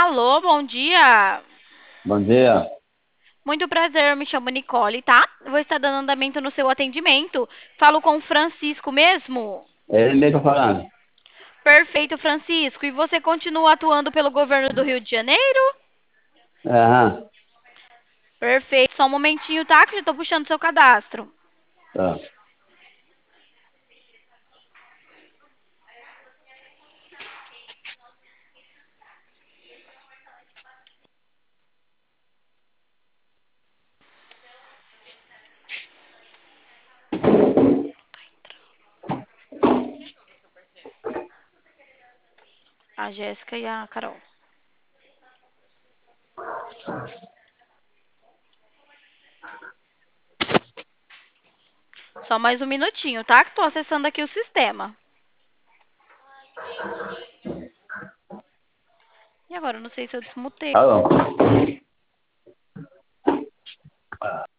Alô, bom dia. Bom dia. Muito prazer, eu me chamo Nicole, tá? Vou estar dando andamento no seu atendimento. Falo com o Francisco mesmo? É ele mesmo falando. Perfeito, Francisco. E você continua atuando pelo governo do Rio de Janeiro? Aham, Perfeito. Só um momentinho, tá? Que eu já tô puxando seu cadastro. tá. A Jéssica e a Carol. Só mais um minutinho, tá? Que tô acessando aqui o sistema. E agora, eu não sei se eu desmutei. Alô?